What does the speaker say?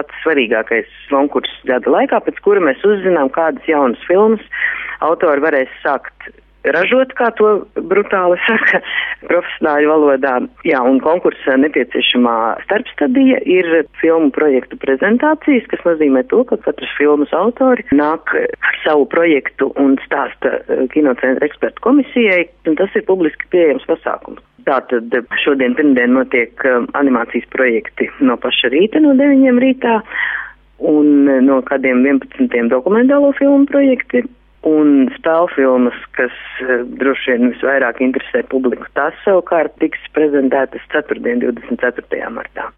pats svarīgākais konkurss gada laikā, pēc kura mēs uzzinām, kādas jaunas filmas autori varēs sākt ražot, kā to brutāli saka profesionāļu valodā. Jā, un konkursa nepieciešamā starpstadija ir filmu projektu prezentācijas, kas nozīmē to, ka katrs filmas autori nāk ar savu projektu un stāsta kinocentra ekspertu komisijai, un tas ir publiski pieejams pasākums. Tātad šodien pirmdien notiek animācijas projekti no paša rīta, no 9 rītā, un no kādiem 11 dokumentālo filmu projekti. Un spēļu filmas, kas droši vien visvairāk interesē publiku, tās savukārt tiks prezentētas 4. 24. martā.